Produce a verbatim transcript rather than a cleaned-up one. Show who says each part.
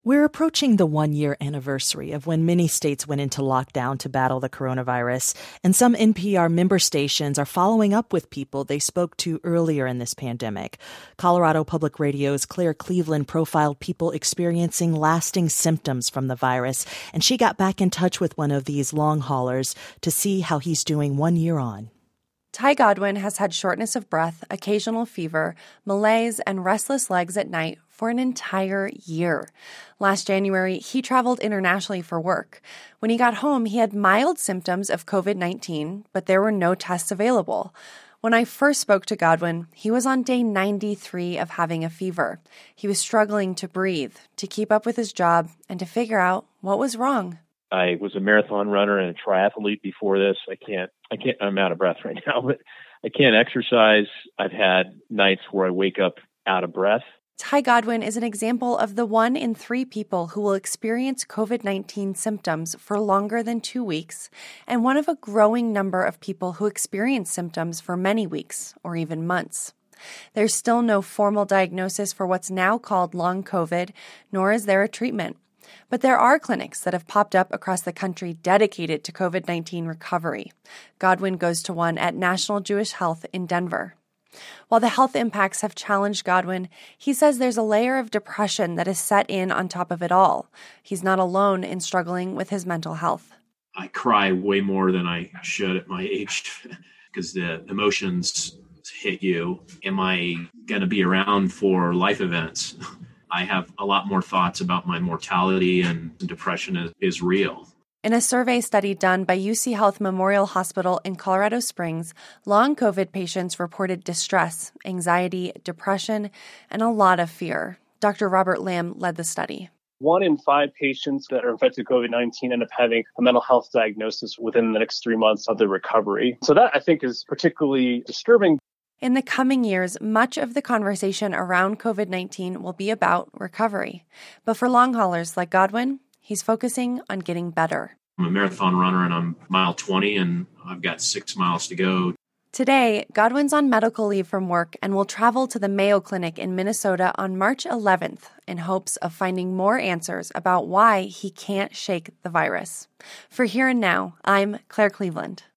Speaker 1: We're approaching the one-year anniversary of when many states went into lockdown to battle the coronavirus, and some N P R member stations are following up with people they spoke to earlier in this pandemic. Colorado Public Radio's Claire Cleveland profiled people experiencing lasting symptoms from the virus, and she got back in touch with one of these long haulers to see how he's doing one year on.
Speaker 2: Ty Godwin has had shortness of breath, occasional fever, malaise, and restless legs at night for an entire year. Last January, he traveled internationally for work. When he got home, he had mild symptoms of covid nineteen, but there were no tests available. When I first spoke to Godwin, he was on day ninety-three of having a fever. He was struggling to breathe, to keep up with his job, and to figure out what was wrong.
Speaker 3: I was a marathon runner and a triathlete before this. I can't, I can't, I'm out of breath right now, but I can't exercise. I've had nights where I wake up out of breath.
Speaker 2: Ty Godwin is an example of the one in three people who will experience covid nineteen symptoms for longer than two weeks, and one of a growing number of people who experience symptoms for many weeks or even months. There's still no formal diagnosis for what's now called long COVID, nor is there a treatment. But there are clinics that have popped up across the country dedicated to covid nineteen recovery. Godwin goes to one at National Jewish Health in Denver. While the health impacts have challenged Godwin, he says there's a layer of depression that is set in on top of it all. He's not alone in struggling with his mental health.
Speaker 4: I cry way more than I should at my age because the emotions hit you. Am I going to be around for life events? I have a lot more thoughts about my mortality, and depression is, is real.
Speaker 2: In a survey study done by U C Health Memorial Hospital in Colorado Springs, long COVID patients reported distress, anxiety, depression, and a lot of fear. Doctor Robert Lamb led the study.
Speaker 5: One in five patients that are infected with covid nineteen end up having a mental health diagnosis within the next three months of their recovery. So that, I think, is particularly disturbing.
Speaker 2: In the coming years, much of the conversation around covid nineteen will be about recovery. But for long haulers like Godwin, he's focusing on getting better.
Speaker 4: I'm a marathon runner and I'm mile twenty and I've got six miles to go.
Speaker 2: Today, Godwin's on medical leave from work and will travel to the Mayo Clinic in Minnesota on March eleventh in hopes of finding more answers about why he can't shake the virus. For Here and Now, I'm Claire Cleveland.